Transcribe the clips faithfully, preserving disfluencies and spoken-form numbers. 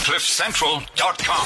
cliff central dot com.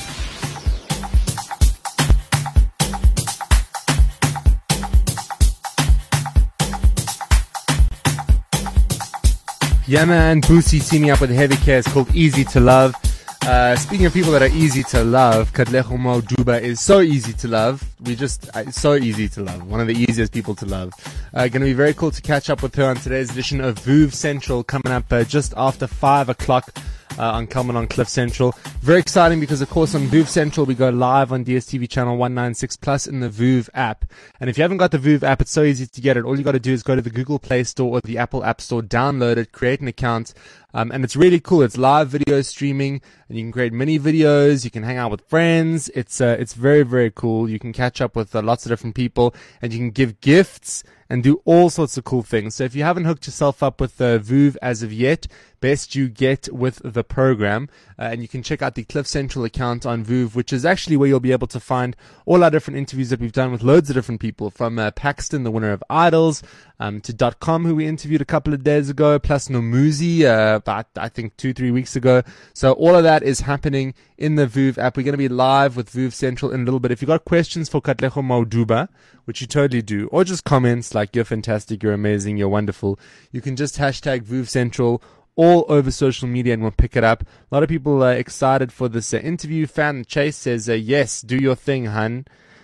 Yeah, man, Boosie teaming up with Heavy Care is called Easy to Love. Uh, speaking of people that are easy to love, Katlego Maoduba is so easy to love. We just, uh, so easy to love. One of the easiest people to love. Uh, going to be very cool to catch up with her on today's edition of VOOV Central, coming up uh, just after five o'clock. Uh, on Kelman on Cliff Central. Very exciting because, of course, on VOOV Central, we go live on D S T V channel one ninety-six plus in the VOOV app. And if you haven't got the VOOV app, it's so easy to get it. All you got to do is go to the Google Play Store or the Apple App Store, download it, create an account. Um, and it's really cool. It's live video streaming, and you can create mini videos. You can hang out with friends. It's, uh, it's very, very cool. You can catch up with uh, lots of different people, and you can give gifts and do all sorts of cool things. So if you haven't hooked yourself up with uh, VOOV as of yet, best you get with the program. Uh, and you can check out the Cliff Central account on VOOV, which is actually where you'll be able to find all our different interviews that we've done with loads of different people, from uh, Paxton, the winner of Idols, um, to Dot Com, who we interviewed a couple of days ago, plus Nomuzi, uh, about, I think, two, three weeks ago. So all of that is happening in the VOOV app. We're going to be live with VOOV Central in a little bit. If you've got questions for Katlego Maoduba, which you totally do, or just comments like, you're fantastic, you're amazing, you're wonderful, you can just hashtag VOOV Central all over social media and we'll pick it up. A lot of people are excited for this uh, interview. Fan Chase says, uh, yes, do your thing, hun.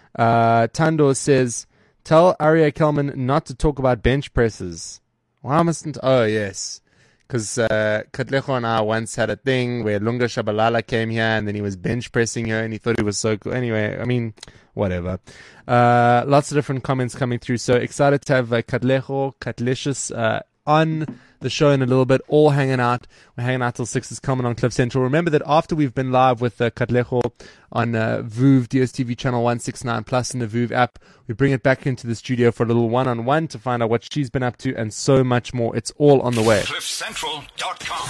Uh, Tando says, tell Aria Kelman not to talk about bench presses. Why mustn't? Oh, yes. Because uh, Katlego and I once had a thing where Lunga Shabalala came here and then he was bench pressing her and he thought he was so cool. Anyway, I mean, whatever. Uh, lots of different comments coming through. So excited to have uh, Katlego, Katlicious, uh, on the show in a little bit, all hanging out. We're hanging out till six is coming on Cliff Central. Remember that after we've been live with uh, Katlego on uh, VOOV, D S T V channel one sixty-nine plus in the VOOV app, we bring it back into the studio for a little one-on-one to find out what she's been up to and so much more. It's all on the way. cliff central dot com.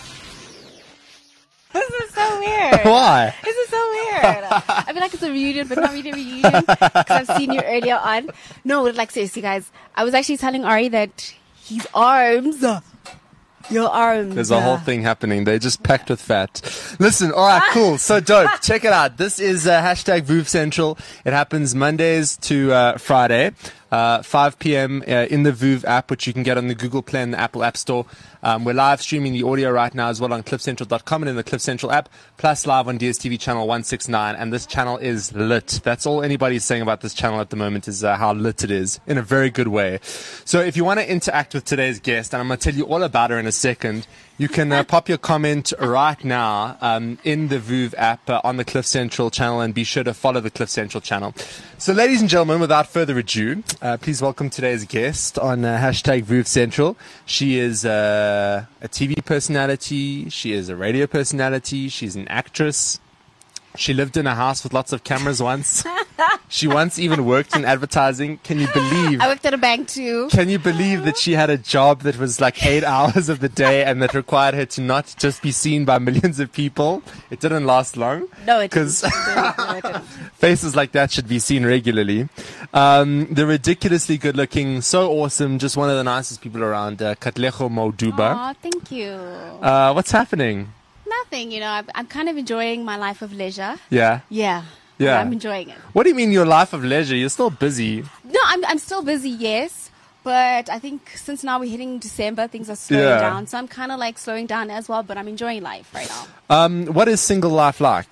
This is so weird. Why? This is so weird. I feel like it's a reunion, but not really a reunion because I've seen you earlier on. No, like seriously, guys. I was actually telling Ari that his arms, your arms. There's a whole thing happening. They're just packed with fat. Listen, all right, cool. So dope. Check it out. This is uh, hashtag VOOV Central. It happens Mondays to uh, Friday. Uh, five p.m. Uh, in the VOOV app, which you can get on the Google Play and the Apple App Store. Um, we're live streaming the audio right now as well on cliff central dot com and in the Cliff Central app, plus live on D S T V channel one sixty-nine. And this channel is lit. That's all anybody's saying about this channel at the moment is uh, how lit it is, in a very good way. So if you want to interact with today's guest, and I'm going to tell you all about her in a second, you can uh, pop your comment right now um, in the VOOV app uh, on the Cliff Central channel, and be sure to follow the Cliff Central channel. So ladies and gentlemen, without further ado, uh, please welcome today's guest on uh, hashtag VOOV Central. She is uh, a T V personality. She is a radio personality. She's an actress. She lived in a house with lots of cameras once. She once even worked in advertising. Can you believe? I worked at a bank too. Can you believe that she had a job that was like eight hours of the day and that required her to not just be seen by millions of people? It didn't last long. No, it Because didn't. faces like that should be seen regularly. Um, the ridiculously good looking, so awesome, just one of the nicest people around, uh, Katlego Maoduba. Aw, thank you. Uh, what's happening? Nothing, you know, I'm, I'm kind of enjoying my life of leisure. Yeah. Yeah. Yeah. I'm enjoying it. What do you mean your life of leisure? You're still busy. No, I'm I'm still busy, yes. But I think since now we're hitting December, things are slowing Yeah. down. So I'm kind of like slowing down as well, but I'm enjoying life right now. Um, what is single life like?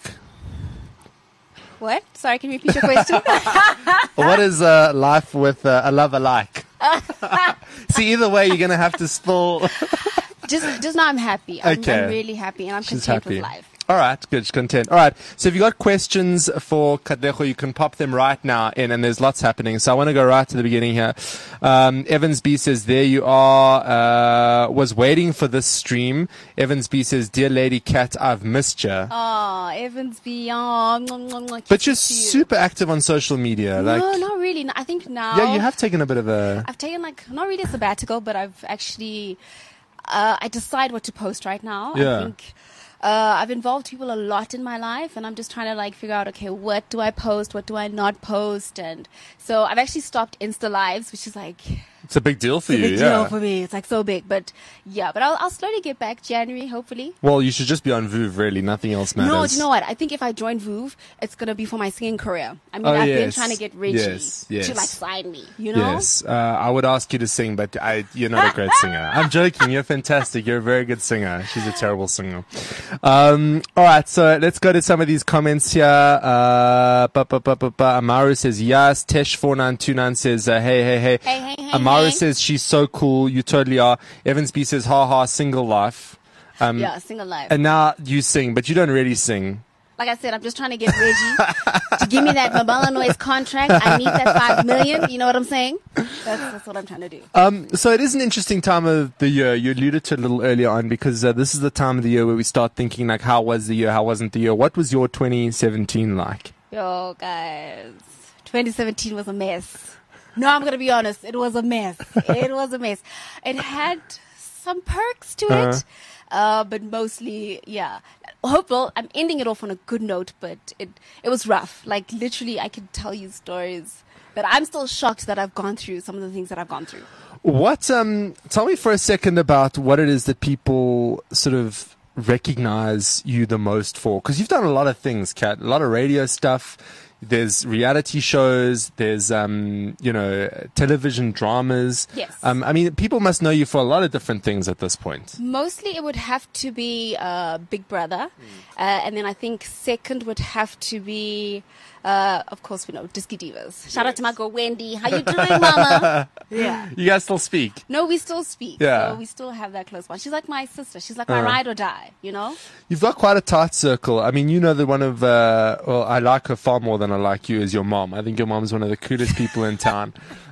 What? Sorry, can you repeat your question? What is uh, life with uh, a lover like? See, either way, you're going to have to spill. just just now I'm happy. I'm, Okay. I'm really happy and I'm She's content happy. with life. All right, good, content. All right, so if you got questions for Katlego, you can pop them right now in, and there's lots happening. So I want to go right to the beginning here. Um, Evans B says, there you are. Uh, was waiting for this stream. Evans B says, dear Lady Cat, I've missed you. Oh, Evans B. Oh, mwah, mwah, mwah, But you're kisses to you. super active on social media. Like, No, not really. No, I think now. yeah, you have taken a bit of a. I've taken like not really a sabbatical, but I've actually uh, I decide what to post right now. Yeah. I think uh, I've involved people a lot in my life, and I'm just trying to like figure out, okay, what do I post, what do I not post, and so I've actually stopped Insta Lives, which is like It's a big deal for It's a you, big yeah. deal for me. It's like so big, but yeah, but I'll, I'll slowly get back January, hopefully. Well, you should just be on Voov, really. Nothing else matters. No, do you know what? I think if I join Voov, it's going to be for my singing career. I mean, Oh, I've been yes. trying to get Reggie Yes, yes. to like sign me, you know? Yes, uh, I would ask you to sing, but I, you're not a great singer. I'm joking. You're fantastic. You're a very good singer. She's a terrible singer. Um, all right, so let's go to some of these comments here. Uh, ba, ba, ba, ba, ba. Amaru says yes. Tesh four nine two nine says uh, hey, hey, hey. Hey, hey, hey, Amaru hey. says she's so cool. You totally are. Evans B says ha ha, single life. Um, Yeah, single life. And now you sing, but you don't really sing. Like I said, I'm just trying to get Reggie to give me that Mabala Noise contract. I need that five million. You know what I'm saying? That's, that's what I'm trying to do. Um, so it is an interesting time of the year. You alluded to it a little earlier on because uh, this is the time of the year where we start thinking like, how was the year? How wasn't the year? What was your twenty seventeen like? Yo, guys, twenty seventeen was a mess. No, I'm gonna be honest. It was a mess. It was a mess. It had some perks to Uh-huh. it, uh, but mostly, yeah. Hopeful. I'm ending it off on a good note, but it it was rough. Like literally, I could tell you stories, but I'm still shocked that I've gone through some of the things that I've gone through. What? Um, tell me for a second about what it is that people sort of recognize you the most for, because you've done a lot of things, Kat. A lot of radio stuff. There's reality shows. There's um, you know, television dramas. Yes. Um, I mean, people must know you for a lot of different things at this point. Mostly, it would have to be uh, Big Brother, uh, and then I think second would have to be, uh, of course, you know, Disky Divas. Shout out to my girl Wendy. How you doing, Mama? Yeah. You guys still speak. No, we still speak. Yeah. So we still have that close bond. She's like my sister. She's like my Uh-huh. ride or die. You know. You've got quite a tight circle. I mean, you know that one of, uh, well, I like her far more than I like you is your mom. I think your mom's one of the coolest people in town.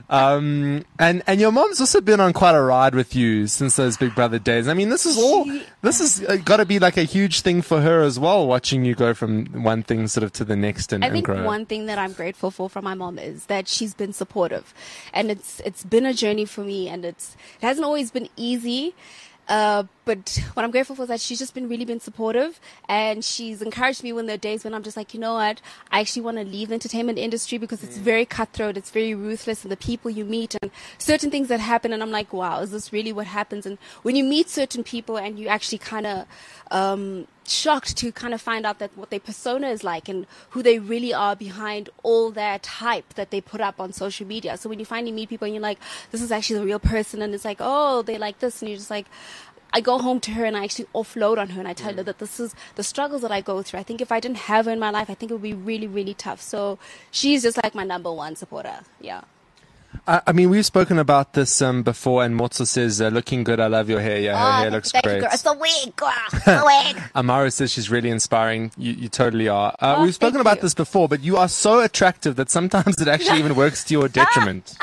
Um, and, and your mom's also been on quite a ride with you since those Big Brother days. I mean, this is all, this has uh, got to be like a huge thing for her as well, watching you go from one thing sort of to the next and, I and think grow. one thing that I'm grateful for from my mom is that she's been supportive, and it's it's been a journey for me, and it's it hasn't always been easy. Uh, but what I'm grateful for is that she's just been really been supportive, and she's encouraged me when there are days when I'm just like, you know what, I actually want to leave the entertainment industry because it's very cutthroat, it's very ruthless, and the people you meet and certain things that happen, and I'm like, wow, is this really what happens? And when you meet certain people and you actually kind of um, shocked to kind of find out that what their persona is like and who they really are behind all that hype that they put up on social media. So when you finally meet people and you're like, this is actually the real person, and it's like, oh, they like this, and you're just like, I go home to her and I actually offload on her and I tell her that this is the struggles that I go through. I think if I didn't have her in my life, I think it would be really, really tough. So she's just like my number one supporter. Yeah. I, I mean, we've spoken about this um, before, and Motso says, uh, looking good, I love your hair. Yeah, her Oh, hair looks thank you, great. girl. It's a wig, girl. It's a wig. Amara says she's really inspiring. You, you totally are. Uh, Oh, we've spoken thank about you. this before, but you are so attractive that sometimes it actually even works to your detriment.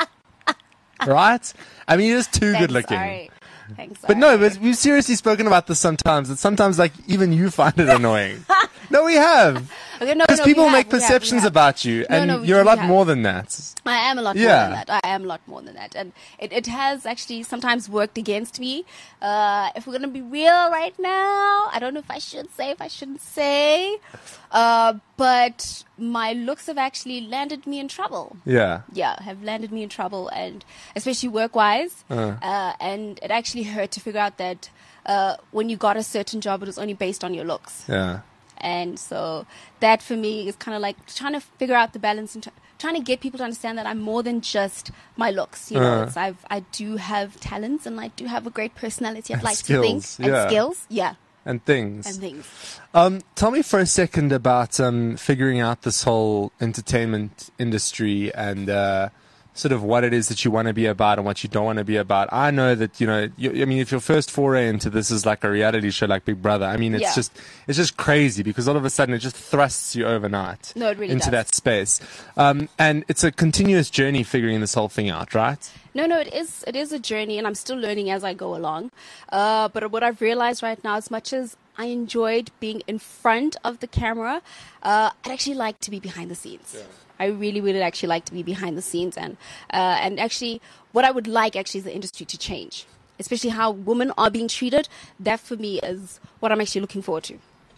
Right? I mean, you're just too Thanks, good looking. Ari. Thanks, But no, Ari. but we've seriously spoken about this sometimes. That sometimes, like, even you find it annoying. No, we have. Okay, no, Because no, people we have, make we have, we perceptions have. about you, No, and no, we- you're a we lot have. more than that. I am a lot Yeah. more than that. I am a lot more than that. And it, it has actually sometimes worked against me. Uh, if we're going to be real right now, I don't know if I should say, if I shouldn't say. Uh, but my looks have actually landed me in trouble. Yeah. Yeah, have landed me in trouble, and especially work-wise. Uh. Uh, and it actually hurt to figure out that uh, when you got a certain job, it was only based on your looks. Yeah. And so that for me is kind of like trying to figure out the balance and tr- trying to get people to understand that I'm more than just my looks. You know, Uh. it's, I've, I do have talents and I do have a great personality. I'd And like skills, to think. yeah. And skills. Yeah. And things. And things. Um, tell me for a second about um, figuring out this whole entertainment industry and uh, sort of what it is that you want to be about and what you don't want to be about. I know that, you know, you, I mean, if your first foray into this is like a reality show like Big Brother, I mean, it's Yeah. just it's just crazy because all of a sudden it just thrusts you overnight No, it really into does. that space. Um, and it's a continuous journey figuring this whole thing out, right? No, no, it is. It is a journey, and I'm still learning as I go along. Uh, but what I've realized right now, as much as I enjoyed being in front of the camera, uh, I'd actually like to be behind the scenes. I really, really actually like to be behind the scenes, and uh, and actually, what I would like actually is the industry to change, especially how women are being treated. That for me is what I'm actually looking forward to.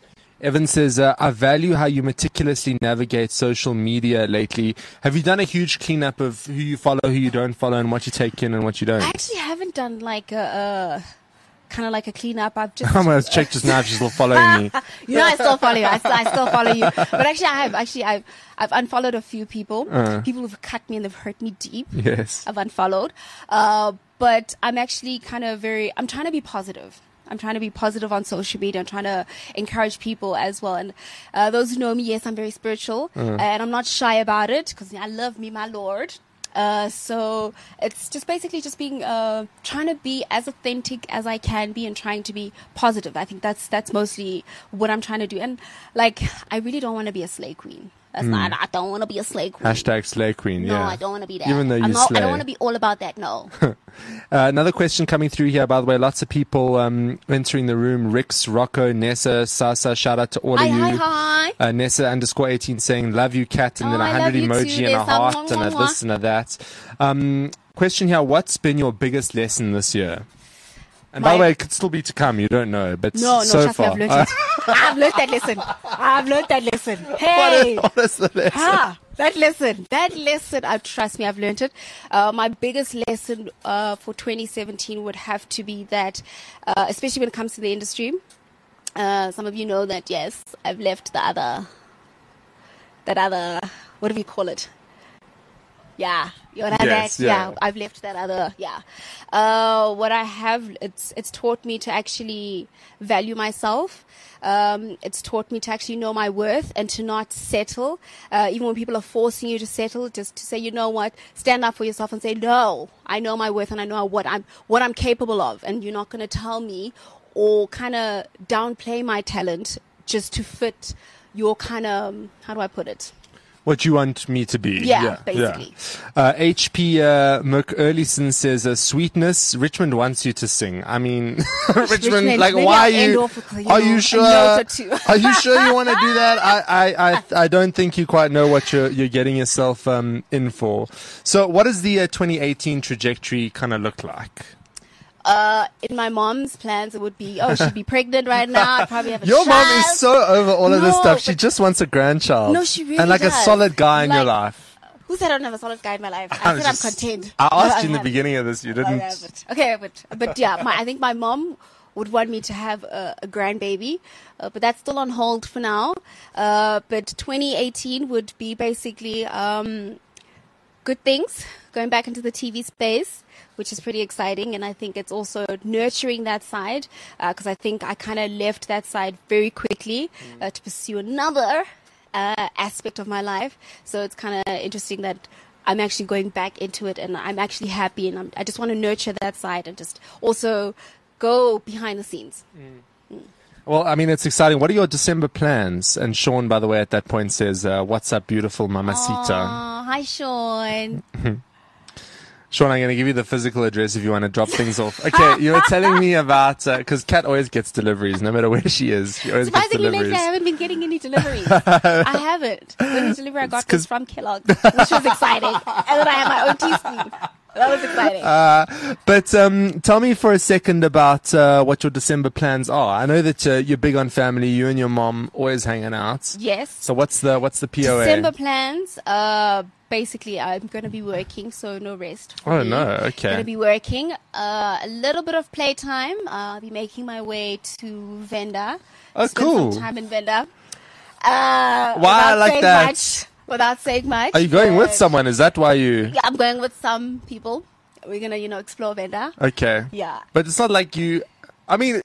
Evan says, uh, I value how you meticulously navigate social media lately. Have you done a huge cleanup of who you follow, who you don't follow, and what you take in and what you don't? I actually haven't done like a, a kind of like a cleanup. I've just I'm going to check just now if she's still following me. You know, I still follow you. I still, I still follow you. But actually, I have actually I've I've unfollowed a few people. Uh. People who've cut me and they've hurt me deep. Yes. I've unfollowed. Uh, but I'm actually kind of very. I'm trying to be positive. I'm trying to be positive on social media. I'm trying to encourage people as well. And uh, those who know me, yes, I'm very spiritual, Uh. and I'm not shy about it because I love me, my Lord. Uh, so it's just basically just being, uh, trying to be as authentic as I can be and trying to be positive. I think that's, that's mostly what I'm trying to do. And like, I really don't want to be a slay queen. That's not, I don't want to be a slay queen. Hashtag slay queen, No, yeah. I don't want to be that. Even though you I'm not, slay. I don't want to be all about that, no. Uh, another question coming through here, by the way. Lots of people um, entering the room. Rix, Rocco, Nessa, Sasa. Shout out to all Hi, of you. hi, hi. Uh, Nessa underscore eighteen saying, love you, cat. And Oh, then a I love hundred you emoji too, and a Nessa. heart Mwah, and a mwah, this and a that. Um, question here. What's been your biggest lesson this year? And by My- the way, it could still be to come. You don't know. But No, no, so trust me, far. I've learned it. I've learned that lesson. I've learned that lesson. Hey. what is the lesson? Ah, that lesson, that lesson, uh, trust me, I've learned it. Uh, my biggest lesson uh, for twenty seventeen would have to be that, uh, especially when it comes to the industry, uh, some of you know that, yes, I've left the other, that other, what do we call it? Yeah, you know Yes, that? yeah. Yeah, I've left that other, yeah. Uh, what I have, it's it's taught me to actually value myself. Um, it's taught me to actually know my worth and to not settle. Uh, even when people are forcing you to settle, just to say, you know what, stand up for yourself and say, no, I know my worth and I know what I'm what I'm capable of, and you're not going to tell me or kind of downplay my talent just to fit your kind of, how do I put it? What you want me to be. Yeah, basically. Yeah. Uh, H P uh, McEarlison says, uh, sweetness, Richmond wants you to sing. I mean, Richmond, Richmond, like, maybe why I'll are end you, off with, you are know, you a sure, note or two. are you sure you want to do that? I, I, I, I don't think you quite know what you're, you're getting yourself, um, in for. So what does the uh, twenty eighteen trajectory kind of look like? Uh, in my mom's plans, it would be, oh, she'd be pregnant right now. I'd probably have a Your child. mom is so over all of this No, stuff. She but- just wants a grandchild. No, she really And like a does. solid guy in your Like, life. Who said I don't have a solid guy in my life? I I was said I'm just- content. I No, asked you in the haven't. beginning of this. You I didn't. haven't. Okay, but but yeah, my, I think my mom would want me to have a, a grandbaby, uh, but that's still on hold for now. Uh, but twenty eighteen would be basically um, good things, going back into the T V space, which is pretty exciting. And I think it's also nurturing that side, because I think I kind of left that side very quickly uh, to pursue another uh, aspect of my life. So it's kind of interesting that I'm actually going back into it, and I'm actually happy, and I'm, I just want to nurture that side and just also go behind the scenes. Well, I mean, it's exciting. What are your December plans? And Sean, by the way, at that point says, uh, what's up, beautiful mamacita? Aw, hi, Sean. Sean, I'm going to give you the physical address if you want to drop things off. Okay, you were telling me about, because Kat always gets deliveries, no matter where she is. She always gets Surprisingly, lately, deliveries. I haven't been getting any deliveries. I haven't. The only delivery I got was from Kellogg's, which was exciting. And then I had my own teaspoon. That was exciting. Uh, but um, tell me for a second about uh, what your December plans are. I know that uh, you're big on family. You and your mom always hanging out. Yes. So what's the what's the P O A? December plans. Uh, basically, I'm going to be working, so no rest. For Oh me. no, okay. Going to be working. Uh, a little bit of playtime. Uh, I'll be making my way to Venda. Oh, Spend cool. some time in Venda. Uh, Why I without like saying that. Much, without saying much. Are you going with but- someone? Is that why you? Yeah, I'm going with some people. We're gonna, you know, explore Venda. Okay. Yeah. But it's not like you. I mean,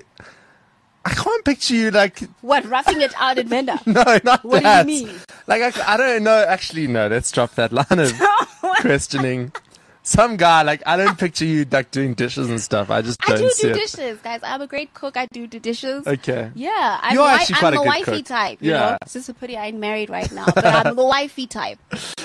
I can't picture you like. What, roughing it out in Venda? No, not What do you that. mean? Like I, I don't know. Actually, no. Let's drop that line of questioning. Some guy like I don't picture you like doing dishes and stuff. I just I don't do see do it. dishes, guys. I'm a great cook. I do do dishes. Okay. Yeah, I'm, You are wi- actually I'm quite a the good wifey cook. type. You Yeah. know? It's just a pity I ain't married right now, but I'm the wifey type.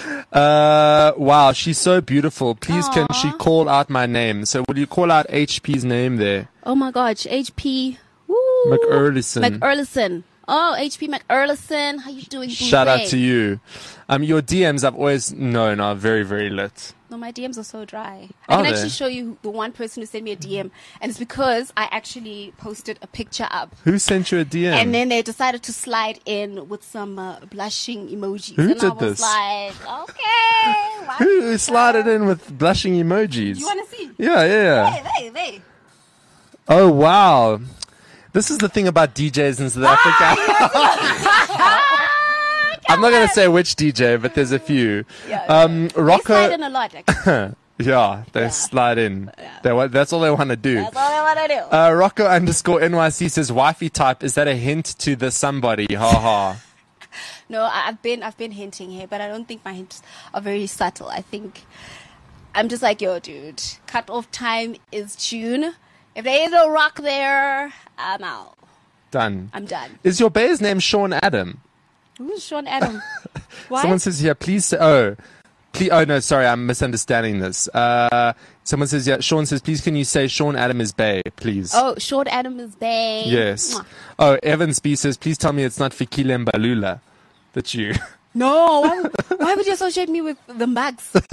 Uh, wow, she's so beautiful. Please, can Aw. she call out my name? So, will you call out H P's name there? Oh my gosh, H P. Woo. McEarlison. McEarlison. Oh, H P McErlison, how you doing? Shout out Bouvet? to you. Um, your D Ms I've always known are very, very lit. No, my D Ms are so dry. I Are can they? actually show you the one person who sent me a D M, and it's because I actually posted a picture up. Who sent you a D M? And then they decided to slide in with some uh, blushing emojis. Who and I did was this? like, okay. why Who you slided so- in with blushing emojis? You want to see? Yeah, yeah, yeah. Hey, hey, hey. Oh, wow. This is the thing about D Js in South Africa. I'm not going to say which D J, but there's a few. Yeah, Um, They Rocco. slide in a lot, actually. Yeah, they slide in. They, wa- that's all they want to do. That's all I want to do. Uh, Rocco underscore N Y C says, wifey type, is that a hint to the somebody? Ha ha. No, I- I've been I've been hinting here, but I don't think my hints are very subtle. I think I'm just like, yo, dude, cut off time is June. If there is no rock there, I'm out. Done. I'm done. Is your bear's name Sean Adam? Who's Sean Adam? Why? Someone says here, please say, oh, please, oh no, sorry, I'm misunderstanding this. Uh, someone says, yeah, Sean says, please can you say Sean Adam is Bay, please? Oh, Sean Adam is bang. Yes. Mwah. Oh, Evans B says, please tell me it's not Fikile Mbalula that you. No, why, would- why would you associate me with the Max? okay,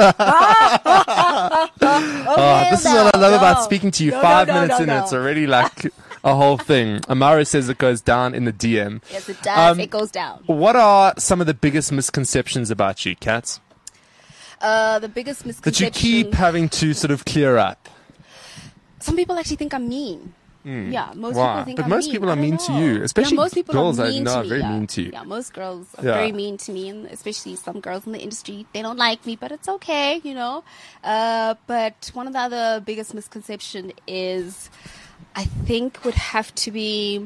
Oh, this is no, what I love no. about speaking to you. No, Five no, no, minutes no, in, no. it's already like a whole thing. Amara says it goes down in the D M. Yes, it does. Um, it goes down. What are some of the biggest misconceptions about you, Kat, Uh, the biggest that misconception. you keep having to sort of clear up? Some people actually think I'm mean. Yeah, most Why? people think But I'm most mean. people I are don't mean to know. you, especially yeah, most people girls are I mean know to are me, very yeah. mean to you. Yeah, most girls are Yeah. very mean to me, and especially some girls in the industry. They don't like me, but it's okay, you know. Uh, but one of the other biggest misconception is, I think, would have to be,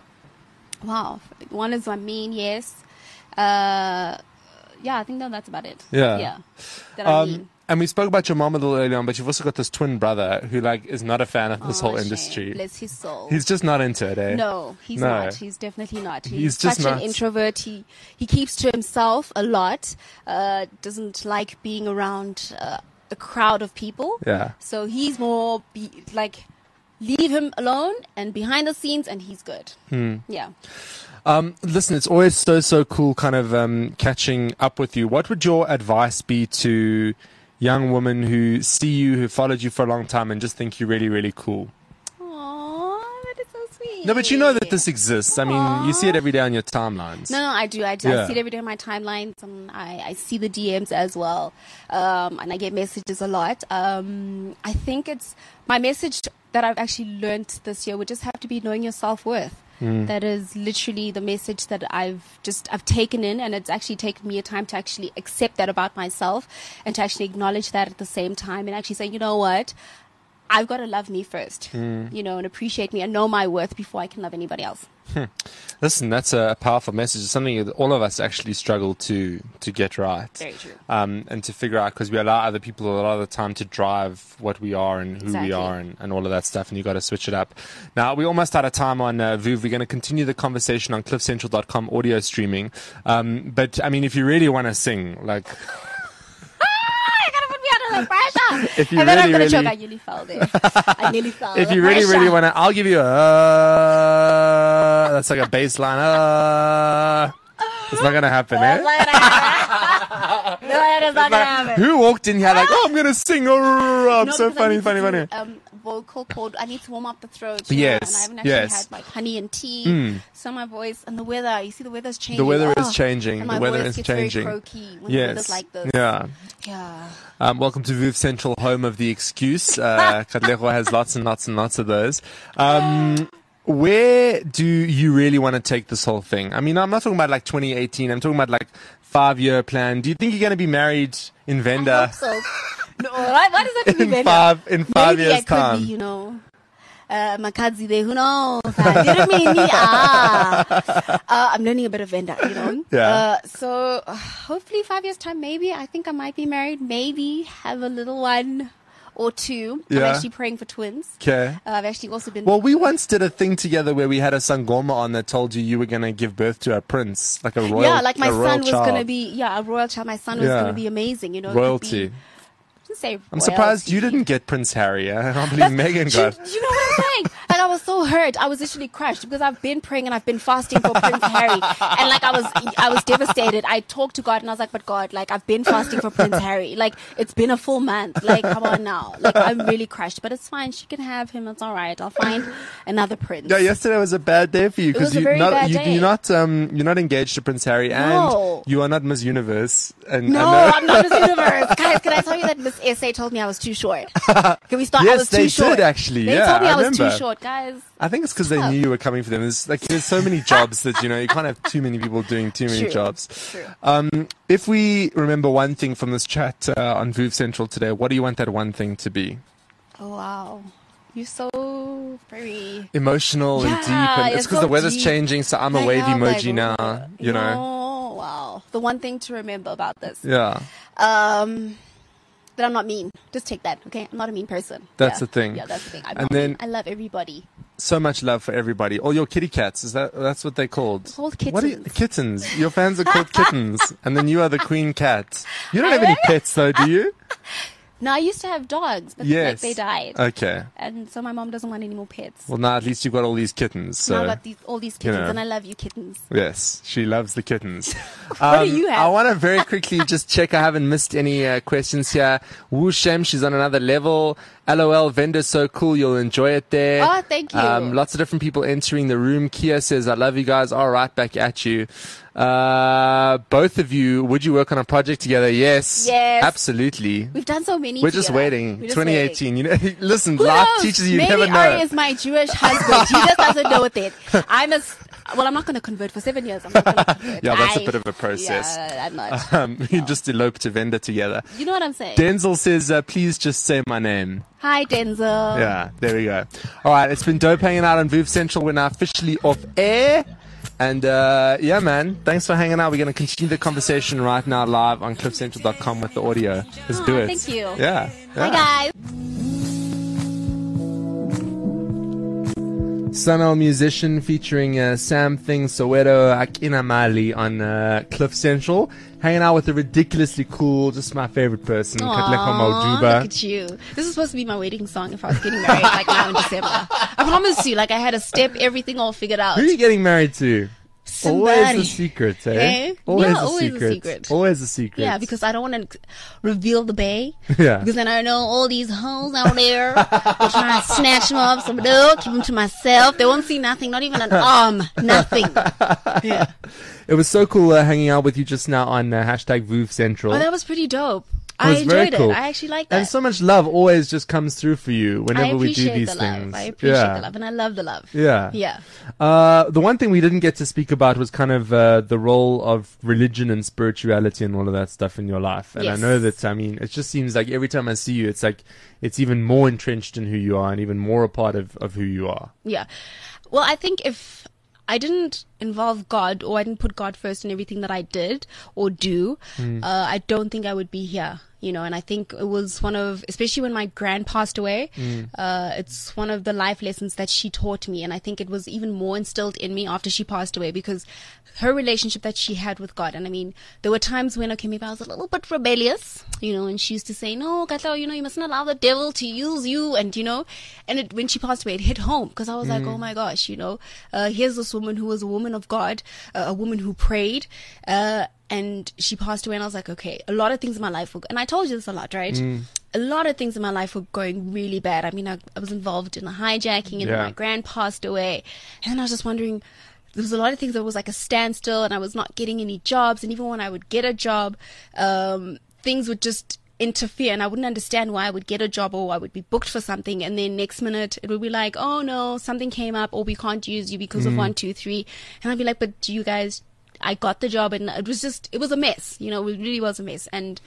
wow. One is I'm mean, yes. Uh, yeah, I think that that's about it. Yeah. Yeah. That I'm Um, mean. and we spoke about your mom a little earlier on, but you've also got this twin brother who like is not a fan of this Oh, whole shame. industry. Bless his soul. He's just not into it, eh? No, he's No. not. He's definitely not. He's, He's just such not. an introvert. He he keeps to himself a lot. Uh, doesn't like being around uh, a crowd of people. Yeah. So he's more be, like leave him alone and behind the scenes, and he's good. Hmm. Yeah. Um, listen, it's always so, so cool kind of um, catching up with you. What would your advice be to young women who see you, who followed you for a long time and just think you're really, really cool? Aww, that is so sweet. No, but you know that this exists. I mean, you see it every day on your timelines. No, no, I do. I do. Yeah. I see it every day on my timelines. Um, I, I see the D Ms as well. Um, and I get messages a lot. Um, I think it's my message that I've actually learned this year would just have to be knowing your self-worth. Mm. That is literally the message that I've just I've taken in, and it's actually taken me a time to actually accept that about myself and to actually acknowledge that at the same time and actually say, you know what, I've got to love me first, Mm. you know, and appreciate me and know my worth before I can love anybody else. Listen, that's a powerful message. It's something that all of us actually struggle to to get right. Very true. Um, and to figure out, because we allow other people a lot of the time to drive what we are and who Exactly. we are and, and all of that stuff, and you've got to switch it up. Now, we're almost out of time on uh, Vuv. We're going to continue the conversation on cliff central dot com audio streaming. Um, but, I mean, if you really want to sing, like... You're gonna put me under the pressure. If you and then I'm really, gonna really- choke. I nearly fell there. I nearly fell. If The you really, really pressure. want to, I'll give you a... Uh, that's like a bass line. Uh, it's not going to happen, That's eh? not gonna happen. No, that is not gonna happen. Who walked in here like, oh, I'm going to sing. Oh, I'm No, so because I funny, need to funny, do, funny. Um, vocal cord. I need to warm up the throat. You Yes, know, and I haven't actually yes. had like honey and tea. Mm. So my voice and the weather. You see, the weather's changing. The weather is Oh, changing. and The my weather voice is gets changing. Very croaky when the Yes. weather's like this. Yeah. Yeah. Um, welcome to Vuv Central, home of the excuse. Uh, Katlego has lots and lots and lots of those. Um, where do you really want to take this whole thing? I mean, I'm not talking about like twenty eighteen. I'm talking about like five-year plan. Do you think you're going to be married in I Venda hope so. No, right? What does that mean? in Venda? five in five Maybe years I could time? be, you know. Uh, Makazi there, who knows? I didn't mean me. Ah. Uh, I'm learning a bit of Venda, you know. Yeah. Uh, so uh, hopefully five years time, maybe. I think I might be married. Maybe have a little one or two. I'm Yeah. actually praying for twins. Okay. Uh, I've actually also been. Well, we once did a thing together where we had a sangoma on that told you you were going to give birth to a prince, like a royal. yeah, like my a royal son was child. gonna be. Yeah, a royal child. My son was Yeah. gonna be amazing. You know, it could royalty. Be, I didn't say I'm surprised royalty. you didn't get Prince Harry. I can't believe Meghan Do you, got. you know what I'm saying? Like I was was so hurt. I was literally crushed because I've been praying and I've been fasting for Prince Harry. And like I was, I was devastated. I talked to God and I was like, but God, like I've been fasting for Prince Harry. Like it's been a full month. Like come on now. Like I'm really crushed, but it's fine. She can have him. It's all right. I'll find another prince. Yeah, yesterday was a bad day for you It was because a you very not bad you, day. you're not um you're not engaged to Prince Harry and No. you are not Miss Universe. And No, I know- I'm not Miss Universe. Guys, can I tell you that Miss S A told me I was too short? Can we start? I Yes, was they too short. did, actually. They Yeah, told me I I, was too remember. short, guys. I think it's because they Oh. knew you were coming for them. There's like there's so many jobs that you know you can't have too many people doing too many True. jobs. True. Um, if we remember one thing from this chat uh, on Vuv Central today, what do you want that one thing to be? Oh wow, you're so very. Emotional and Yeah, deep, and it's it's because so the weather's deep. changing, so I'm a Like, wavy I'm like, emoji now. oh, You know, Oh wow, the one thing to remember about this, yeah. um, that I'm not mean. Just take that, okay? I'm not a mean person. That's Yeah. the thing. Yeah, that's the thing. I'm And not then- mean. I love everybody. So much love for everybody. All your kitty cats, is that that's what they're called? Called What are you, kittens. kittens. Your fans are called kittens, and then you are the queen cat. You don't have any pets though, do you? No, I used to have dogs, but Yes. like, they died, Okay. and so my mom doesn't want any more pets. Well, now at least you've got all these kittens. So now I got these all these kittens, know. and I love you, kittens. yes, she loves the kittens. What do you have? I want to very quickly just check I haven't missed any uh, questions here. Wu Shem, she's on another level. LOL, vendor so cool, you'll enjoy it there. Oh, thank you. Um, lots of different people entering the room. Kia says, I love you guys. All right, back at you. Uh, both of you, would you work on a project together? Yes. Yes. Absolutely. We've done so many. We're just together. waiting. We're just twenty waiting. eighteen. You know, listen, Who life knows? teaches you, you Maybe never know. Ari is my Jewish husband. He just doesn't know it. I'm a. s- Well, I'm not going to convert for seven years. I'm not going to convert. Yeah, that's a I- bit of a process. Yeah, I'm not. Um, you just eloped to vendor together. You know what I'm saying? Denzel says, uh, please just say my name. Hi, Denzel. Yeah, there we go. All right, it's been dope hanging out on Vuv Central. We're now officially off air. And uh, yeah, man, thanks for hanging out. We're going to continue the conversation right now live on cliff central dot com with the audio. Let's do Aw, it. thank you. Yeah. Hi, yeah. guys. Sunil musician featuring uh, Sam Thing Soweto Akina Mali on uh, Cliff Central, hanging out with a ridiculously cool, just my favorite person, Katlego Aw, look Mauduba. at you. This is supposed to be my wedding song if I was getting married like now in December. I promise you, like I had a step, everything all figured out. Who are you getting married to? Always Somebody. a secret, eh? Eh? Always, Yeah, a, always a secret. secret. Always a secret. Yeah, because I don't want to reveal the bay. Yeah. Because then I know all these hoes out there will try to snatch them up, so no, keep them to myself. They won't see nothing, not even an arm, nothing. Yeah. It was so cool uh, hanging out with you just now on uh, hashtag Vuv Central. Oh, that was pretty dope. It I was very enjoyed cool. it. I actually liked that. And so much love always just comes through for you I whenever we do appreciate these the love. things. I appreciate yeah. the love, and I love the love. Yeah. Yeah. Uh, the one thing we didn't get to speak about was kind of uh, the role of religion and spirituality and all of that stuff in your life. And Yes. I know that, I mean, it just seems like every time I see you, it's like it's even more entrenched in who you are and even more a part of, of who you are. Yeah. Well, I think if I didn't involve God or I didn't put God first in everything that I did or do, uh, I don't think I would be here. You know, and I think it was one of, especially when my gran passed away, uh, it's one of the life lessons that she taught me. And I think it was even more instilled in me after she passed away because her relationship that she had with God. And I mean, there were times when, okay, maybe I was a little bit rebellious, you know, and she used to say, no, Katla, you know, you mustn't allow the devil to use you. And, you know, and it, when she passed away, it hit home because I was like, oh my gosh, you know, uh, here's this woman who was a woman of God, uh, a woman who prayed, uh, and she passed away and I was like, okay, a lot of things in my life were, and I told you this a lot, right? Mm. A lot of things in my life were going really bad. I mean, I, I was involved in a hijacking and Yeah. then my grand passed away. And then I was just wondering, there was a lot of things that was like a standstill and I was not getting any jobs. And even when I would get a job, um, things would just interfere and I wouldn't understand why I would get a job or I would be booked for something and then next minute it would be like, oh no, something came up or we can't use you because of one, two, three. And I'd be like, but you guys, I got the job and it was just, it was a mess, you know, it really was a mess. And,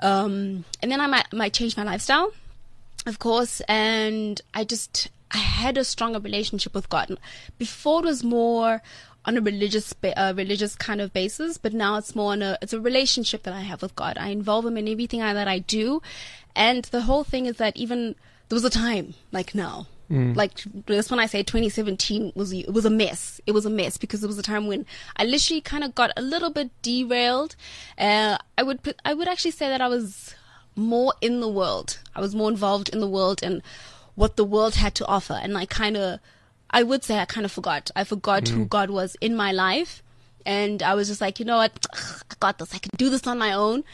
um, and then I might, might change my lifestyle, of course. And I just, I had a stronger relationship with God. Before it was more on a religious, ba- uh, religious kind of basis, but now it's more on a, it's a relationship that I have with God. I involve him in everything I, that I do. And the whole thing is that even, there was a time, like now, like that's when I say twenty seventeen was it was a mess. It was a mess because it was a time when I literally kind of got a little bit derailed. Uh, I would put, I would actually say that I was more in the world. I was more involved in the world and what the world had to offer, and I kind of I would say I kind of forgot. I forgot who God was in my life. And I was just like, you know what? I got this. I can do this on my own.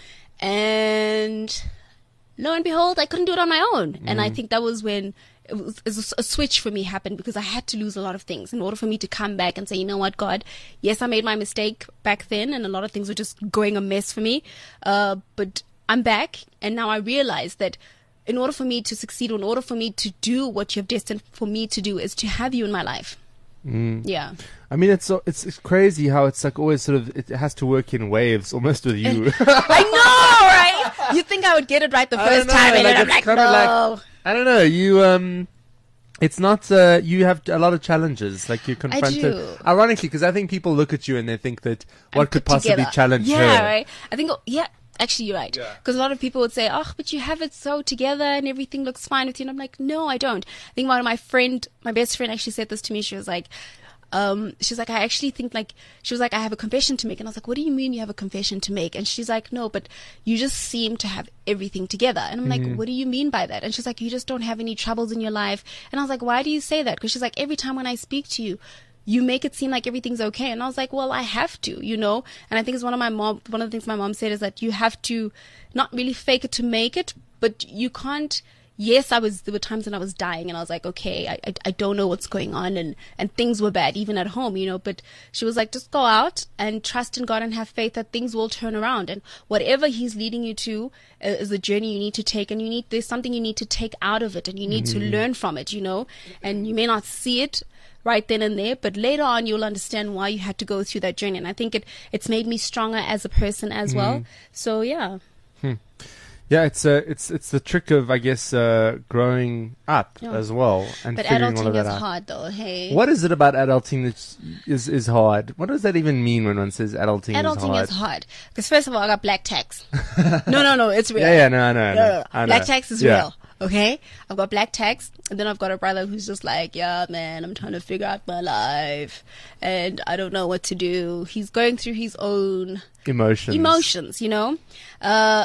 And lo and behold, I couldn't do it on my own. Mm. And I think that was when it was, it was a switch for me happened, because I had to lose a lot of things in order for me to come back and say, you know what, God, yes, I made my mistake back then, and a lot of things were just going a mess for me. Uh, but I'm back, and now I realize that in order for me to succeed, in order for me to do what you've destined for me to do, is to have you in my life. Mm. Yeah. I mean, it's so it's, it's crazy how it's like always sort of, it has to work in waves almost with you. I know, right? You think I would get it right the first know, time, and like, then I'm it's like, kinda no. like- I don't know. You, um, it's not, uh, you have a lot of challenges. Like you're confronted. do. Ironically, because I think people look at you and they think that what I'm could put possibly together. challenge yeah, her. right. I think, yeah, actually, you're right. Because a lot of people would say, oh, but you have it so together and everything looks fine with you. And I'm like, no, I don't. I think one of my friend, my best friend actually said this to me. She was like, um, she's like, I actually think like, she was like, I have a confession to make. And I was like, what do you mean you have a confession to make? And she's like, no, but you just seem to have everything together. And I'm like, what do you mean by that? And she's like, you just don't have any troubles in your life. And I was like, why do you say that? Because she's like, every time when I speak to you, you make it seem like everything's okay. And I was like, well, I have to, you know? And I think it's one of my mom, one of the things my mom said is that you have to not really fake it to make it, but you can't. Yes, I was, there were times when I was dying and I was like, okay, I, I, I don't know what's going on, and, and things were bad, even at home, you know, but she was like, just go out and trust in God and have faith that things will turn around, and whatever he's leading you to uh, is a journey you need to take, and you need, there's something you need to take out of it, and you need mm. to learn from it, you know, and you may not see it right then and there, but later on you'll understand why you had to go through that journey. And I think it, it's made me stronger as a person as mm. well. So yeah. Hmm. Yeah, it's uh, it's it's the trick of, I guess, uh, growing up yeah. as well, and but figuring all of adulting that is out. hard, though. Hey, what is it about adulting that is is hard? What does that even mean when one says adulting, adulting is hard? is hard because first of all, I got black tax. no, no, no, it's real. Yeah, yeah, no, no, no. no, no. I know. Black tax is yeah. real. Okay, I've got black tax, and then I've got a brother who's just like, yeah, man, I'm trying to figure out my life, and I don't know what to do. He's going through his own emotions, emotions, you know, uh,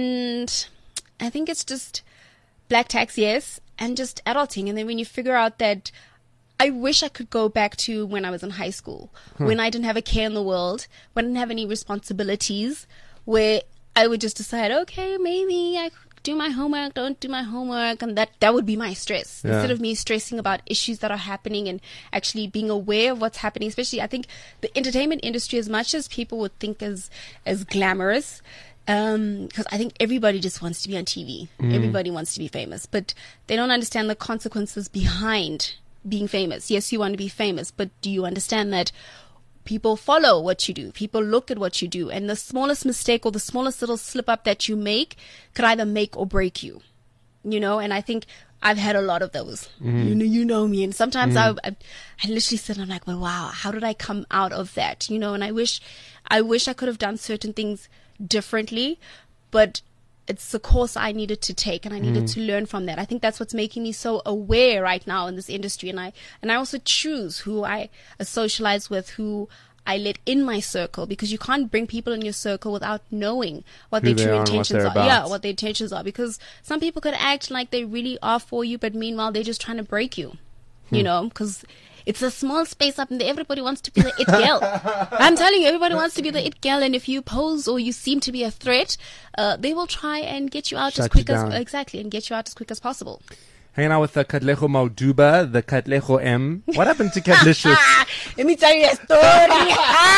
and I think it's just black tax, yes, and just adulting. And then when you figure out that I wish I could go back to when I was in high school, hmm. when I didn't have a care in the world, when I didn't have any responsibilities, where I would just decide, okay, maybe I do my homework, don't do my homework, and that, that would be my stress. Yeah. Instead of me stressing about issues that are happening and actually being aware of what's happening, especially I think the entertainment industry, as much as people would think as, as glamorous, Um, because I think everybody just wants to be on T V. Mm. Everybody wants to be famous, but they don't understand the consequences behind being famous. Yes, you want to be famous, but do you understand that people follow what you do? People look at what you do, and the smallest mistake or the smallest little slip up that you make could either make or break you, you know? And I think I've had a lot of those. Mm. You know, you know me. And sometimes mm. I, I, I literally sit and I'm like, well, wow, how did I come out of that? You know, and I wish, I wish I could have done certain things differently, but it's the course I needed to take, and I needed mm. to learn from that. I think that's what's making me so aware right now in this industry, and I and I also choose who I socialize with, who I let in my circle, because you can't bring people in your circle without knowing what who their true are intentions what are. about. Yeah, what their intentions are, because some people could act like they really are for you, but meanwhile they're just trying to break you. Hmm. You know, because it's a small space up in there. Everybody wants to be the it girl. I'm telling you, everybody wants to be the it girl. And if you pose or you seem to be a threat, uh, they will try and get you out Shut as quick you as down. exactly, and get you out as quick as possible. Hanging out with the Katlego Mauduba, the Katlego M. What happened to Katlicious? Let me tell you a story.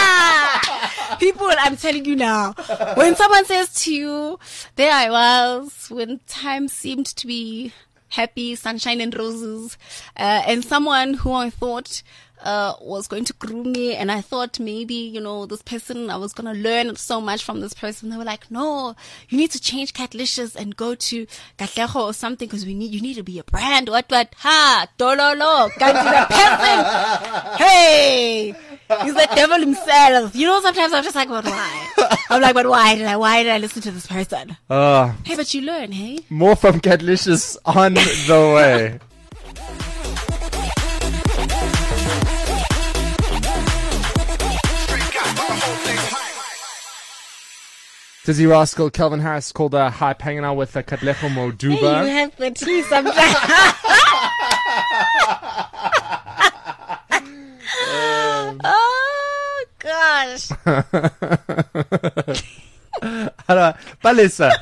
People, I'm telling you now, when someone says to you, there I was, when time seemed to be happy, sunshine and roses, uh, and someone who I thought uh was going to groom me, and I thought maybe, you know, this person, I was going to learn so much from this person. They were like, no, you need to change Katlicious and go to Katlego or something, because we need, you need to be a brand. What, what? Ha, dololo, go to the person. Hey, he's the devil himself. You know, sometimes I'm just like, but why? I'm like, but why did I, why did I listen to this person? Uh, hey, but you learn, hey? More from Katlicious on the way. Dizzy Rascal, Kelvin Harris called a hype, hanging out with uh, Katlego Mauduba. Hey, you have the tea sometimes. gosh. Hello, Palisa.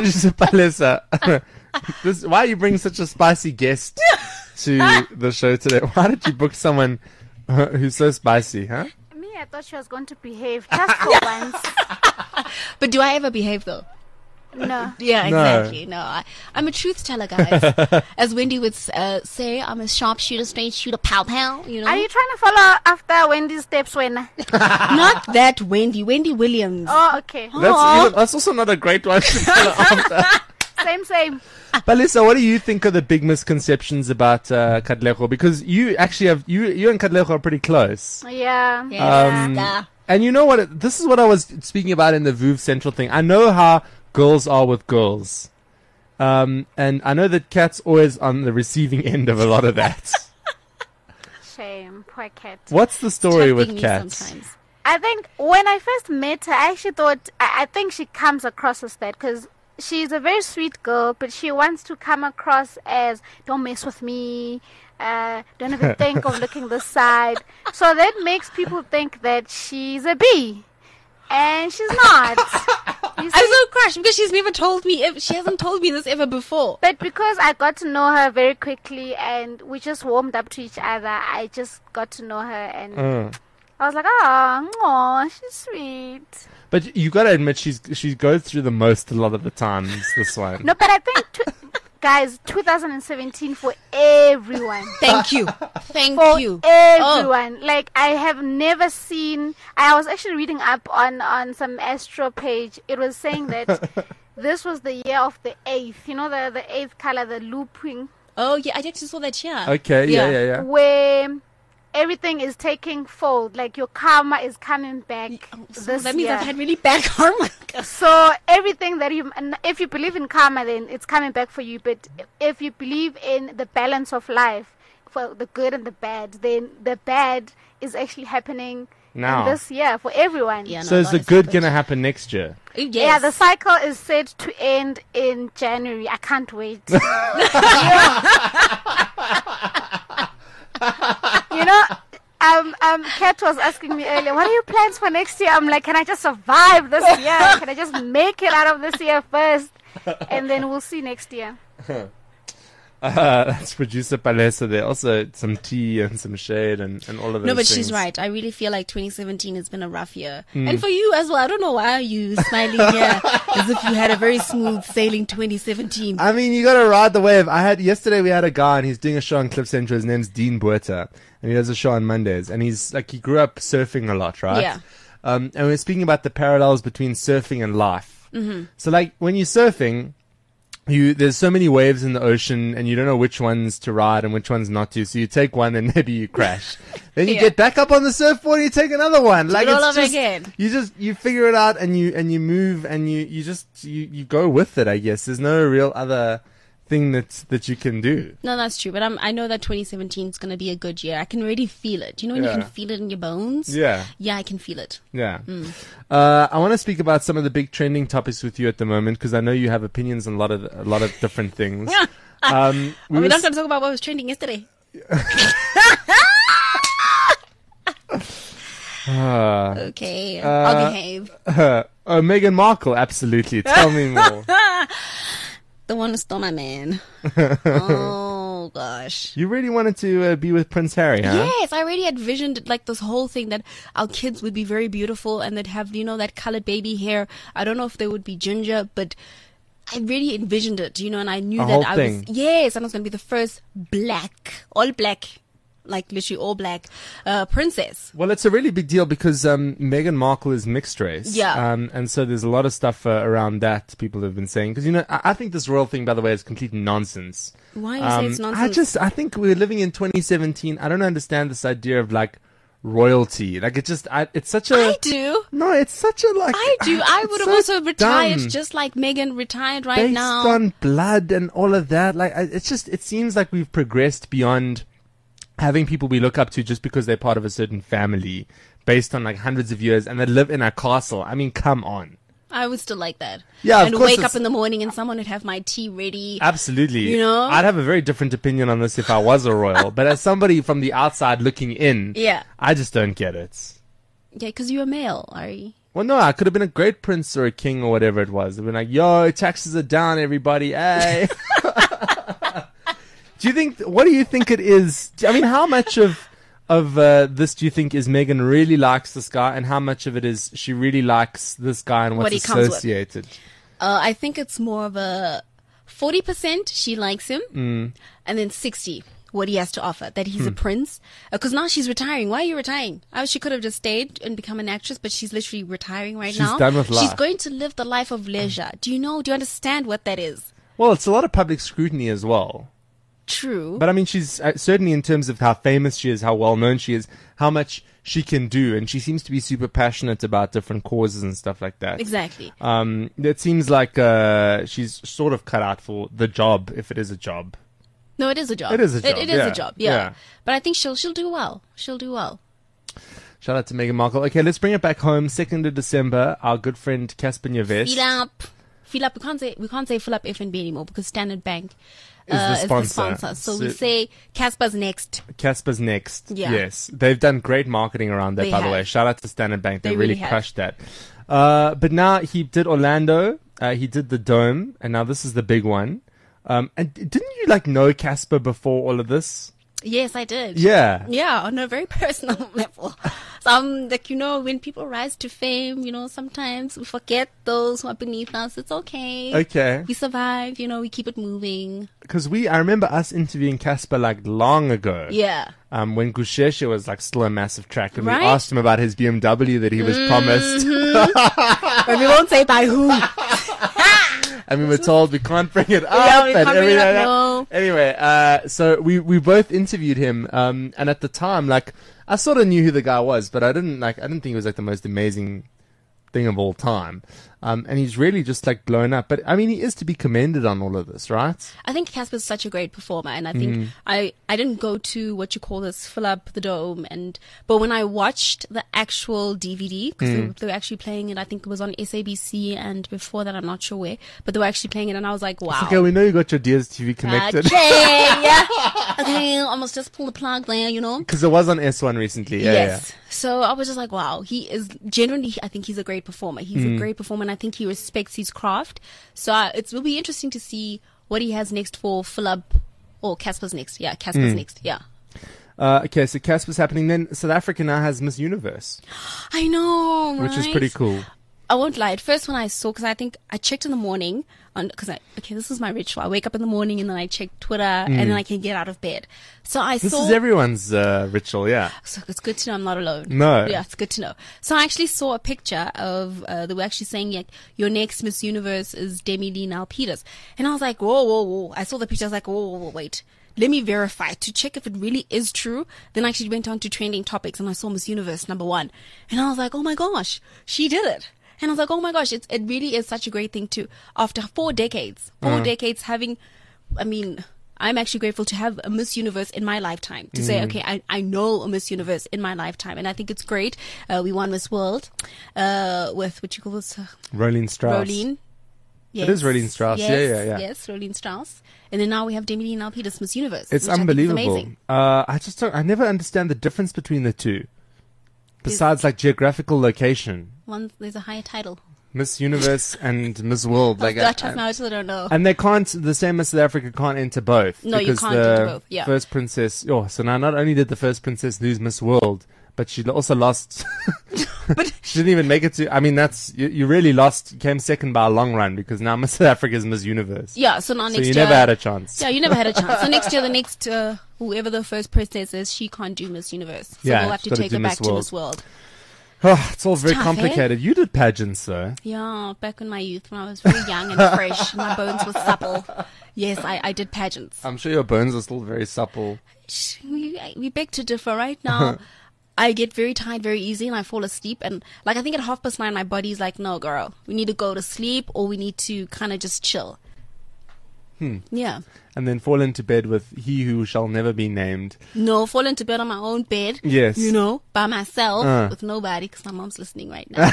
Palisa. This, why you bring such a spicy guest to the show today? Why did you book someone uh, who's so spicy, huh? Me, I thought she was going to behave just for once. But do I ever behave though? No. Yeah, No. exactly. No, I, I'm a truth teller, guys. As Wendy would uh, say, I'm a sharpshooter, straight shooter, pow pow. You know, Are you trying to follow after Wendy's steps when? not that Wendy, Wendy Williams. Oh, okay. That's, Aw. even, that's also not a great one to follow after. Same, same. Palisa, what do you think are the big misconceptions about uh, Katlego? Because you actually have, you you and Katlego are pretty close. Yeah. Yeah. Um, Yeah. And you know what? it- This is what I was speaking about in the Vuv Central thing. I know how girls are with girls. Um, and I know that Kat's always on the receiving end of a lot of that. Shame. Poor cat. What's the story Tapping with me Kat? sometimes. I think when I first met her, I actually thought, I, I think she comes across as that because she's a very sweet girl, but she wants to come across as, don't mess with me, uh, don't even think of looking this side. So that makes people think that she's a bee. And she's not. You see? I'm so crushed because she's never told me. If, she hasn't told me this ever before. But because I got to know her very quickly and we just warmed up to each other, I just got to know her and Mm. I was like, oh, aw, she's sweet. But you got to admit, she's she goes through the most a lot of the times. This one. No, but I think, tw- guys, two thousand seventeen for everyone. Thank you. Thank For you. everyone. Like, I have never seen... I was actually reading up on, on some Astro page. It was saying that this was the year of the eighth. You know, the, the eighth color, the looping, Oh yeah, I actually saw that here. Okay. Yeah. Yeah. Yeah. where everything is taking fold. Like, your karma is coming back So this that means year. I've had really bad karma. So everything that you, and if you believe in karma, then it's coming back for you. But if you believe in the balance of life, for the good and the bad, then the bad is actually happening Now. in this year for everyone. Yeah, no, So a is lot the has good happened. gonna happen next year? Oh, yes. Yeah, the cycle is set to end in January. I can't wait. You know, um, um, Kat was asking me earlier, what are your plans for next year? I'm like, can I just survive this year? Can I just make it out of this year first? And then we'll see next year. Uh, that's producer Palesa there. Also, some tea and some shade and, and all of those No, but things. she's right. I really feel like twenty seventeen has been a rough year. And for you as well. I don't know why are you smiling here as if you had a very smooth sailing twenty seventeen. I mean, you gotta ride the wave. I had, yesterday we had a guy and he's doing a show on Cliff Central. His name's Dean Buerta. And he does a show on Mondays. And he's like, he grew up surfing a lot, right? Yeah. Um, and we're speaking about the parallels between surfing and life. Mm-hmm. So like, when you're surfing, you, there's so many waves in the ocean and you don't know which ones to ride and which ones not to. So you take one and maybe you crash. Then you Yeah. get back up on the surfboard and you take another one. Like it all it's over just, again. you just, you figure it out and you, and you move and you, you just, you, you go with it, I guess. There's no real other thing that, that you can do. No, that's true. But I'm, I know that twenty seventeen is going to be a good year. I can already feel it. You know when you Yeah. can feel it in your bones? Yeah. Yeah, I can feel it. Yeah. Uh, I want to speak about some of the big trending topics with you at the moment because I know you have opinions on a lot of, a lot of different things. Um, Are we we were not s- going to talk about what was trending yesterday? uh, Okay, Uh, I'll behave. oh, Meghan Markle, absolutely. Tell me more. The one who stole my man. Oh gosh. You really wanted to uh, be with Prince Harry, huh? Yes, I already had visioned like this whole thing that our kids would be very beautiful and they'd have, you know, that colored baby hair. I don't know if they would be ginger, but I really envisioned it, you know, and I knew A that whole I thing. was, yes, and I was going to be the first black, all black, like literally all black, uh, princess. Well, it's a really big deal because um, Meghan Markle is mixed race. Yeah. Um, and so there's a lot of stuff uh, around that people have been saying. Because, you know, I, I think this royal thing, by the way, is complete nonsense. Why you Um, say it's nonsense? I just, I think we're living in twenty seventeen. I don't understand this idea of like royalty. Like, it just, I, it's such a. I do. No, it's such a like. I do. I it's would have so also retired dumb. just like Megan retired right Based now. on blood and all of that. Like, I, it's just, it seems like we've progressed beyond having people we look up to just because they're part of a certain family based on like hundreds of years and they live in a castle. I mean, come on. I would still like that. Yeah, of and course wake it's- up in the morning and someone would have my tea ready. Absolutely. You know? I'd have a very different opinion on this if I was a royal, but as somebody from the outside looking in, Yeah. I just don't get it. Yeah, because you're a male, Ari. Well, no, I could have been a great prince or a king or whatever it was. I've been like, yo, taxes are down, everybody. Hey. Do you think, what do you think it is? I mean, how much of, of uh, this do you think is Megan really likes this guy, and how much of it is she really likes this guy and what's What he comes with. associated? Uh, I think it's more of a forty percent she likes him, Mm. and then sixty what he has to offer, that he's Hmm. a prince. Because now she's retiring. Why are you retiring? Oh, she could have just stayed and become an actress, but she's literally retiring right She's now. done with She's life. going to live the life of leisure. Do you know, do you understand what that is? Well, it's a lot of public scrutiny as well. True. But I mean, she's uh, certainly in terms of how famous she is, how well known she is, how much she can do, and she seems to be super passionate about different causes and stuff like that. Exactly. Um, it seems like uh, she's sort of cut out for the job, if it is a job. No, it is a job. It is a job, It, it is yeah. a job, yeah. Yeah. But I think she'll she'll do well. She'll do well. Shout out to Meghan Markle. Okay, let's bring it back home. Second of December, our good friend Casper Nyovest Feel up. Feel up. We can't say we can't say fill up F N B anymore because Standard Bank Is the uh, is the sponsor. sponsor. So, So- we say Casper's next. Casper's next. Yeah. Yes. They've done great marketing around that, They by the have. way. Shout out to Standard Bank. They, They really, really have. crushed that. Uh, but now he did Orlando. Uh, he did the Dome. And now this is the big one. Um, and d- didn't you like know Casper before all of this? Yes, I did. Yeah. Yeah, on a very personal level. So, um, like, you know, when people rise to fame, you know, sometimes we forget those who are beneath us. It's okay. Okay. We survive, you know, we keep it moving. Because we, I remember us interviewing Casper like long ago. Yeah. Um, when Gusheshe was like still a massive track, and Right? we asked him about his B M W that he was promised, But we won't say by who. and we were told we can't bring it up. Yeah, we and can't bring it everything. up, no. Anyway, uh, so we we both interviewed him, um, and at the time, like I sort of knew who the guy was, but I didn't like I didn't think he was like the most amazing thing of all time. Um, and he's really just like blown up. But I mean, he is to be commended on all of this, right? I think Casper's such a great performer, and I think Mm. I, I didn't go to what you call this fill up the dome, and but when I watched the actual D V D because Mm. they, they were actually playing it, I think it was on S A B C, and before that I'm not sure where, but they were actually playing it, and I was like, wow. Okay, we know you got your D S T V connected Okay, yeah. Okay, I must just pull the plug there, you know. because it was on S one recently. Yeah, Yes. So I was just like, wow, he is genuinely, I think he's a great performer. He's Mm. a great performer, and I think he respects his craft. So uh, it will be interesting to see what he has next for Philip, or Casper's next. Yeah, Casper's Mm. next. Yeah. yeah. Uh, okay, so Casper's happening. Then South Africa now has Miss Universe, I know, right? which is pretty cool. I won't lie. At first, when I saw, because I think I checked in the morning, on because I okay, this is my ritual. I wake up in the morning and then I check Twitter, and then I can get out of bed. So I Mm. This saw. is everyone's uh, ritual, yeah. So it's good to know I'm not alone. No. Yeah, it's good to know. So I actually saw a picture of, uh, they were actually saying, like, your next Miss Universe is Demi Lee Nalpedis. And I was like, whoa, whoa, whoa. I saw the picture. I was like, whoa, whoa, whoa, wait. Let me verify to check if it really is true. Then I actually went on to trending topics and I saw Miss Universe number one. And I was like, oh my gosh, she did it. And I was like, oh my gosh, it's, it really is such a great thing to, after four decades, four Mm. decades having, I mean, I'm actually grateful to have a Miss Universe in my lifetime. To say, Mm. okay, I, I know a Miss Universe in my lifetime. And I think it's great. Uh, we won Miss World, uh, with, what you call this? Uh, Rolene Strauss. Rolene. It is Rolene Strauss. Yes, Yeah, yeah, yeah. Yes, Rolene Strauss. And then now we have Demi Lee Nalpedis, Miss Universe. It's which I think is unbelievable. amazing. Uh, I just don't, I never understand the difference between the two. Besides like geographical location. One, there's a higher title. Miss Universe and Miss World. Like, Dutch I- of now, I still don't know. and they can't, the same as South Africa can't enter both. No, you because can't the enter both, yeah. First princess, oh, so now not only did the first princess lose Miss World, but she also lost, But- she didn't even make it to, I mean, that's, you, you really lost, you came second by a long run because now Miss South Africa is Miss Universe. Yeah, so now So next you year. never had a chance. Yeah, you never had a chance. So next year, the next, uh, whoever the first princess is, she can't do Miss Universe. So Yeah, we'll have to she's gotta take do her Miss back to World. Miss World. Oh, it's all very tough, eh? complicated. You did pageants though. Yeah, back in my youth when I was very young and fresh, my bones were supple. Yes, I, I did pageants. I'm sure your bones are still very supple. Sh- We, we beg to differ. Right now, I get very tired very easy and I fall asleep. And like, I think at half past nine, my body's like, no, girl, we need to go to sleep or we need to kind of just chill. Hmm. Yeah. And then fall into bed with he who shall never be named. No, fall into bed on my own bed. Yes. You know, by myself Uh. with nobody because my mom's listening right now.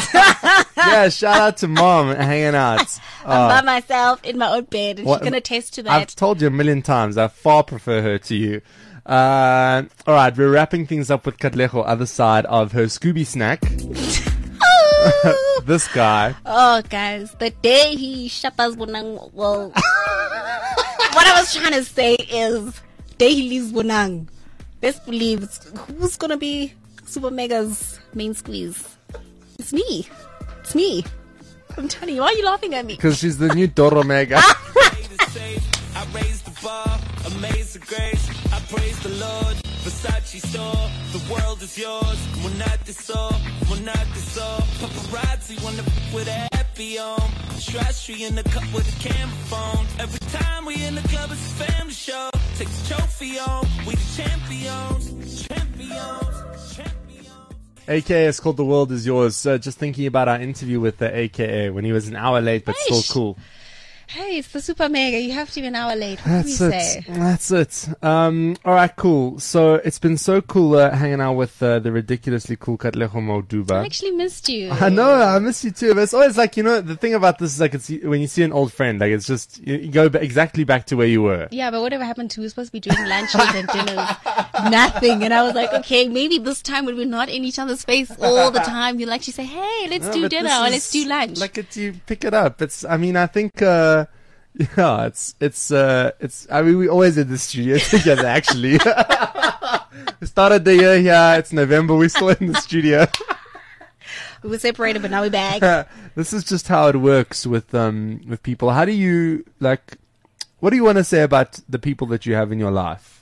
Yeah, shout out to mom hanging out. I'm by Oh, myself in my own bed and What- she can attest to I've that. told you a million times, I far prefer her to you. Uh, all right, we're wrapping things up with Katlego, other side of her Scooby snack. This guy. Oh, guys, the day he shut us Bonang, well, what I was trying to say is, day he leaves Bonang, best believe it's, who's gonna be Super Mega's main squeeze? It's me. It's me. I'm telling you, why are you laughing at me? Because she's the new Doro Mega. I raise the bar, amaze the grace. I praise the Lord. Versace store, the world is yours. Monate-so, monate-so. Paparazzi wanna f with a happy on. Strashy in the cup with a camera phone. Every time we in the club, it's a family show. Take the trophy on. We the champions, champions, champions. A K A is called The World Is Yours. So just thinking about our interview with the A K A when he was an hour late, but still Eish. cool. Hey, it's the Super Mega. You have to be an hour late. What That's do we it. say? That's it. Um, all right, cool. So it's been so cool uh, hanging out with uh, the ridiculously cool Katlego I Moduba. actually missed you. I know, I miss you too. But it's always like, you know, the thing about this is like it's when you see an old friend, like it's just you, you go ba- exactly back to where you were. Yeah, but whatever happened to, we were supposed to be doing lunches and dinners. Nothing. And I was like, okay, maybe this time when we're not in each other's face all the time, you'll actually say, hey, let's No, do but dinner this or is- let's do lunch. Like it, you pick it up. It's. I mean, I think. Uh, yeah, it's. It's. Uh, it's. I mean, we always in the studio together. Actually, we started the year here. It's November. We're still in the studio. We were separated, but now we're back. This is just how it works with um with people. How do you like? What do you want to say about the people that you have in your life?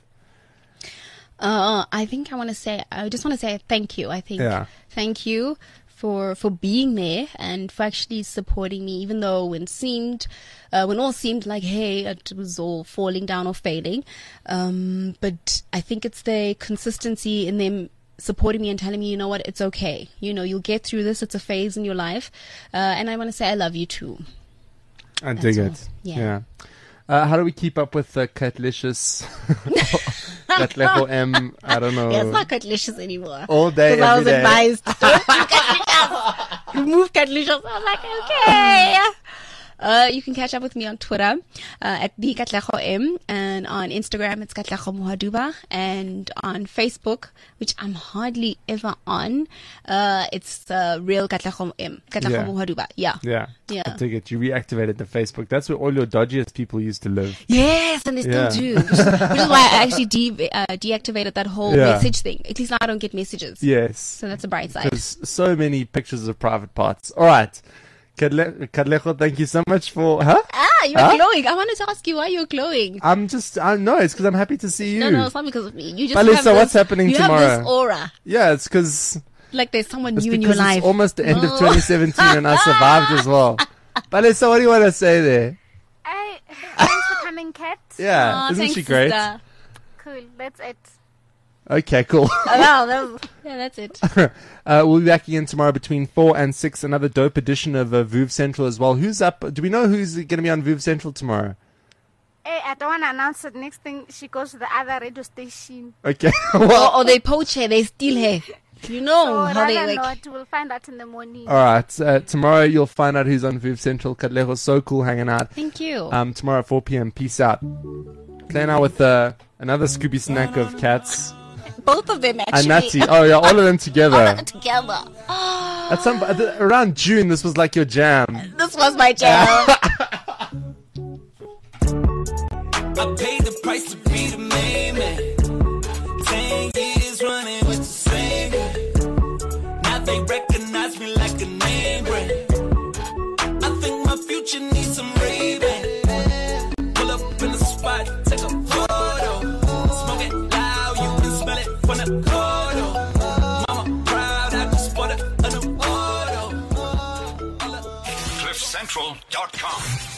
Uh, I think I want to say, I just want to say thank you. I think Yeah. thank you for for being there and for actually supporting me, even though when seemed, uh, when all seemed like, hey, it was all falling down or failing. Um, but I think it's the consistency in them supporting me and telling me, you know what, it's okay. You know, you'll get through this. It's a phase in your life. Uh, and I want to say I love you too. I dig all. it. Yeah. Yeah. Uh, how do we keep up with the Catlicious? Katlego M. I don't know. Yeah, it's not Catlicious anymore. All day, Because I was every day. advised, don't do Catlicious. Remove Catlicious. I was like, okay. Uh, you can catch up with me on Twitter uh, at the Katlego M, and on Instagram it's Katlego Mohaduba, and on Facebook, which I'm hardly ever on, uh, it's uh, real Katlego M, Katlego Yeah. Mohaduba. Yeah. Yeah. Yeah. I dig it. You reactivated the Facebook. That's where all your dodgiest people used to live. Yes, and they still Yeah. do, which is, which is why I actually de- uh, deactivated that whole Yeah. message thing. At least now I don't get messages. Yes. So that's a bright side. There's so many pictures of private parts. All right. Kadle- Katlego, thank you so much for. Huh? Ah, you're Huh? glowing. I wanted to ask you why you're glowing. I'm just. I know it's because I'm happy to see you. No, no, it's not because of me. You just Balisa, have this, what's happening you tomorrow? have this aura. Yeah, it's because Like there's someone it's new in your because life. it's almost the end of No. twenty seventeen and I survived as well. Balisa, what do you want to say there? I, thanks for coming, Kat. Yeah, Aw, isn't thanks, she great? sister. Cool. That's it. Okay, cool. Oh, wow, that was, yeah, that's it. uh, we'll be back again tomorrow between four and six. Another dope edition of uh, Vuv Central as well. Who's up? Do we know who's going to be on Vuv Central tomorrow? Hey, I don't want to announce it. Next thing, she goes to the other radio station. Okay. Or, well, or they poach her, they steal her. You know So how they rather work. not, we'll find out in the morning. all right. Uh, tomorrow you'll find out who's on Vuv Central. Kadlego's so cool hanging out. Thank you. Um, tomorrow at four p.m. Peace out. Play now with uh, another Scooby snack of cats Both of them actually. and Natty. Oh yeah, all of them together. Together. At some at the, around June, this was like your jam. This was my jam. I paid the price to be the main man. Ten years running with the same guy. Now they recognize me like a name brand. I think my future needs some Ray-Ban. Pull up in the spot, take a photo. Smoke it loud, you can smell it from the corridor. Mama proud, I just bought a new auto. cliff central dot com